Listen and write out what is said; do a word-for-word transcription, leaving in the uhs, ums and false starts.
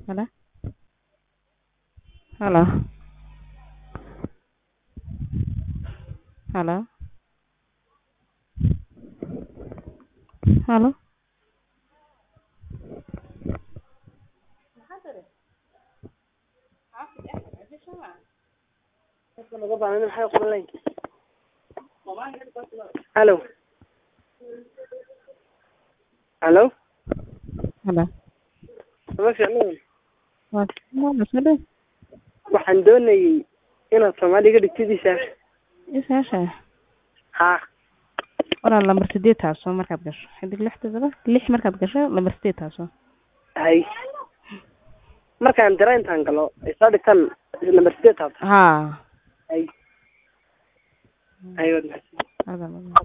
Hello? Hello? Hello? Hello? Hello. Hello. Hello? Ma fiicnaa. Waa mas'uul. Waxaan doonayay inaad Soomaaliga dhigtidiisa. Isaasha. Ha. Wala lambar sideed taaso markaad gasho. Xidig lix toddoba lix markaad gasho lambar sideed taaso. Hay. Markaan dara intaan galo, isoo dhigtan lambar sideed taaso. Ha. Hay. Hay wad. Hada.